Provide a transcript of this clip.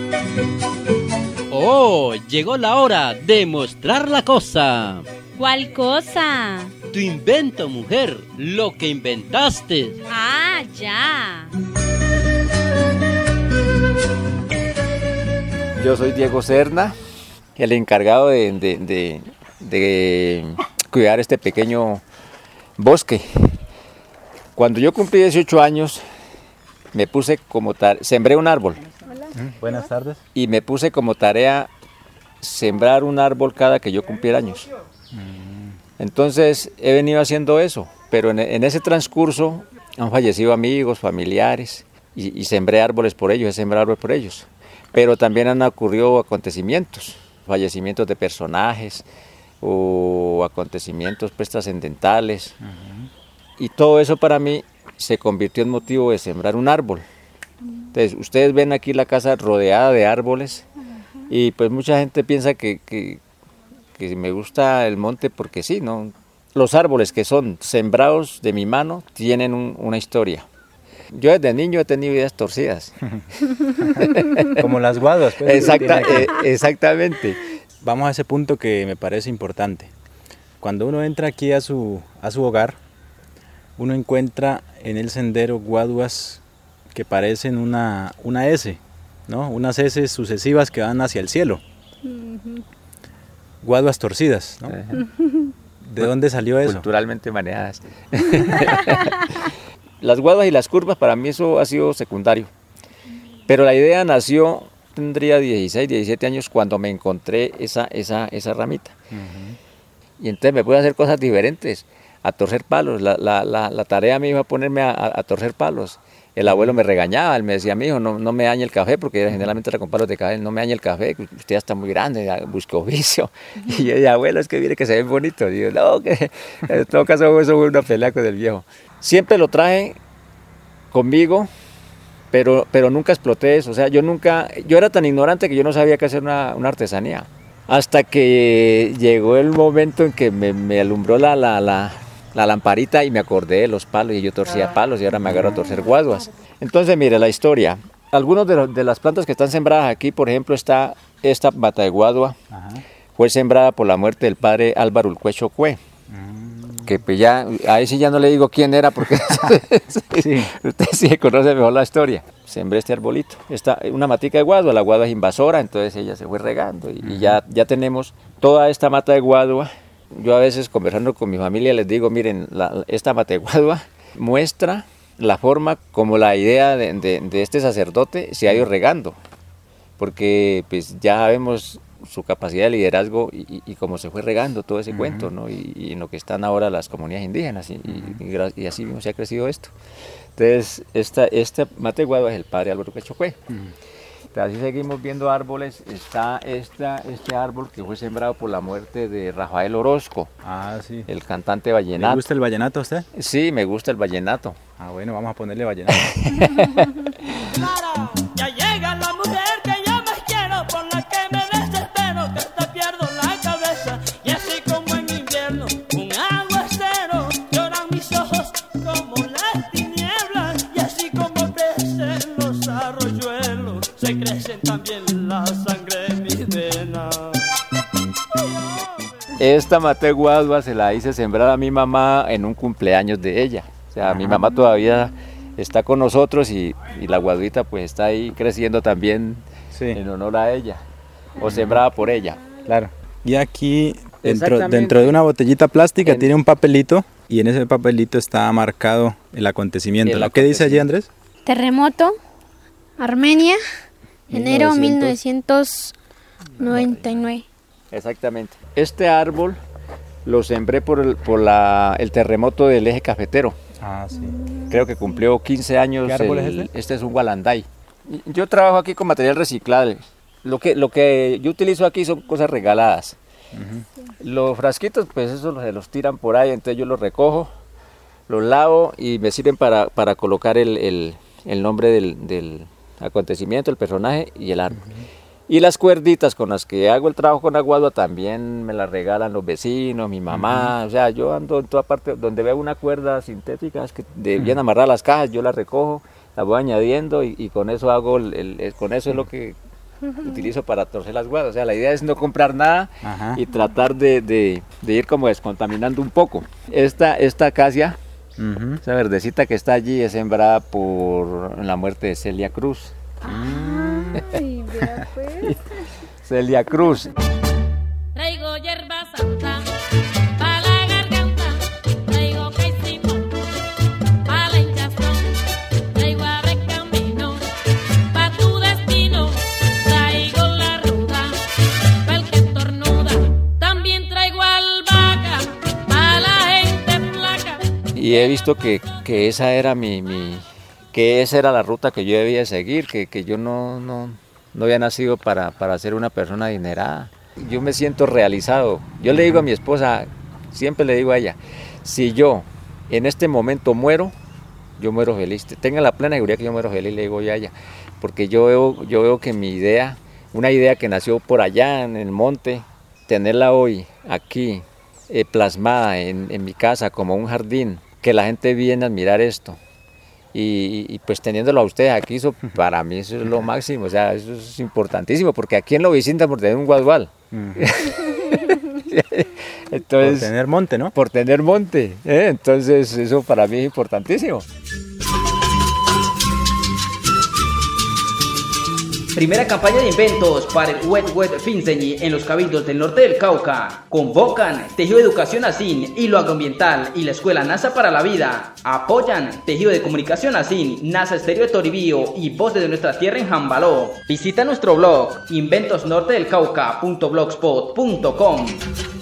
Oh, llegó la hora de mostrar la cosa. ¿Cuál cosa? Tu invento, mujer, lo que inventaste. Ah, ya. Yo soy Diego Serna, el encargado de cuidar este pequeño bosque. Cuando yo cumplí 18 años, me puse como sembré un árbol. Buenas tardes. Y me puse como tarea sembrar un árbol cada que yo cumpliera años. Entonces he venido haciendo eso, pero en ese transcurso han fallecido amigos, familiares, y sembré árboles por ellos, he sembrado árboles por ellos. Pero también han ocurrido acontecimientos, fallecimientos de personajes o acontecimientos pues trascendentales. Y todo eso para mí se convirtió en motivo de sembrar un árbol. Entonces, ustedes ven aquí la casa rodeada de árboles y pues mucha gente piensa que me gusta el monte porque sí, ¿no? Los árboles que son sembrados de mi mano tienen una historia. Yo desde niño he tenido ideas torcidas. Como las guaduas. Pues, exactamente. Vamos a ese punto que me parece importante. Cuando uno entra aquí a su hogar, uno encuentra en el sendero guaduas que parecen una S, ¿no? Unas S sucesivas que van hacia el cielo. Guaduas torcidas, ¿no? ¿De dónde salió eso? Culturalmente manejadas. Las guaduas y las curvas para mí eso ha sido secundario. Pero la idea nació, tendría 16, 17 años cuando me encontré esa ramita. Y entonces me pude hacer cosas diferentes, a torcer palos. La tarea me iba a ponerme a torcer palos. El abuelo me regañaba, él me decía, mijo, no me dañe el café, porque generalmente era con palos de café, no me dañe el café, usted ya está muy grande, busque oficio. Y yo decía, abuelo, es que mire que se ve bonito. Y yo, no, que en todo caso eso fue una pelea con el viejo. Siempre lo traje conmigo, pero nunca exploté eso. O sea, yo era tan ignorante que yo no sabía qué hacer una artesanía. Hasta que llegó el momento en que me alumbró la lamparita y me acordé de los palos y yo torcía palos y ahora me agarro a torcer guaduas. Entonces, mire la historia. Algunos de las plantas que están sembradas aquí, por ejemplo, está esta mata de guadua. Fue sembrada por la muerte del padre Álvaro Ulcuecho Cue. Que pues ya, a ese ya no le digo quién era porque sí. Usted sí conoce mejor la historia. Sembré este arbolito, una matica de guadua, la guadua es invasora, entonces ella se fue regando y ya tenemos toda esta mata de guadua. Yo a veces conversando con mi familia les digo, miren, esta mata de guadua muestra la forma como la idea de este sacerdote se ha ido regando, porque pues ya vemos su capacidad de liderazgo y cómo se fue regando todo ese cuento, ¿no? Y en lo que están ahora las comunidades indígenas y así mismo se ha crecido esto. Entonces, este mate guadua es el padre Álvaro Ulcuecho Cue. Así seguimos viendo árboles. Está este árbol que fue sembrado por la muerte de Rafael Orozco, sí. El cantante vallenato. ¿Le gusta el vallenato a usted? Sí, me gusta el vallenato. Bueno, vamos a ponerle vallenato. Clara, ya llega la mujer que yo más quiero, por la que me desespero, que hasta pierdo la cabeza. Y así como en invierno, un aguacero, lloran mis ojos como las tinieblas. Y así como crecen los arroyuelos, se crecen también la sangre en mis venas. Esta mate guadua se la hice sembrar a mi mamá en un cumpleaños de ella. O sea, mi mamá todavía está con nosotros y la guaduita pues está ahí creciendo también en honor a ella, o sembrada por ella. Claro. Y aquí dentro de una botellita plástica tiene un papelito y en ese papelito está marcado el acontecimiento. ¿Qué dice allí, Andrés? Terremoto, Armenia, enero 1999. Exactamente. Este árbol lo sembré por el terremoto del eje cafetero. Sí. Creo que cumplió 15 años. ¿Qué árbol es este? Este es un gualanday. Yo trabajo aquí con material reciclable. Lo que yo utilizo aquí son cosas regaladas. Los frasquitos, pues esos se los tiran por ahí, entonces yo los recojo, los lavo y me sirven para colocar el nombre del acontecimiento, el personaje y el árbol. Y las cuerditas con las que hago el trabajo con aguadua también me las regalan los vecinos, mi mamá. O sea, yo ando en toda parte donde veo una cuerda sintética, es que bien amarrar las cajas, yo las recojo, las voy añadiendo y con eso hago, con eso es lo que utilizo para torcer las guaduas. O sea, la idea es no comprar nada y tratar de ir como descontaminando un poco. Esta acacia, esa verdecita que está allí, es sembrada por la muerte de Celia Cruz. Ay, vea pues. Celia Cruz. Traigo hierba santa pa' la garganta, traigo caicimón pa' la hinchazón, traigo ave camino pa' tu destino, traigo la ruda pa' el que estornuda, también traigo albahaca pa' la gente flaca. Y he visto que esa era que esa era la ruta que yo debía seguir, que yo no había nacido para ser una persona adinerada. Yo me siento realizado. Yo le digo a mi esposa, siempre le digo a ella, si yo en este momento muero, yo muero feliz. Tenga la plena seguridad que yo muero feliz, le digo yo a ella. Porque yo veo que mi idea, una idea que nació por allá en el monte, tenerla hoy aquí plasmada en mi casa como un jardín, que la gente viene a admirar esto. Y pues teniéndolo a ustedes aquí, eso, para mí eso es lo máximo, o sea, eso es importantísimo, porque aquí en la vecindad por tener un guadual. Entonces, por tener monte, ¿no? Por tener monte, entonces eso para mí es importantísimo. Primera campaña de inventos para el Wet Finseñi en los cabildos del norte del Cauca. Convocan Tejido de Educación ASIN, Hilo Agroambiental y la Escuela NASA para la Vida. Apoyan Tejido de Comunicación ASIN, NASA Estéreo de Toribío y Voces de Nuestra Tierra en Jambaló. Visita nuestro blog inventosnortedelcauca.blogspot.com.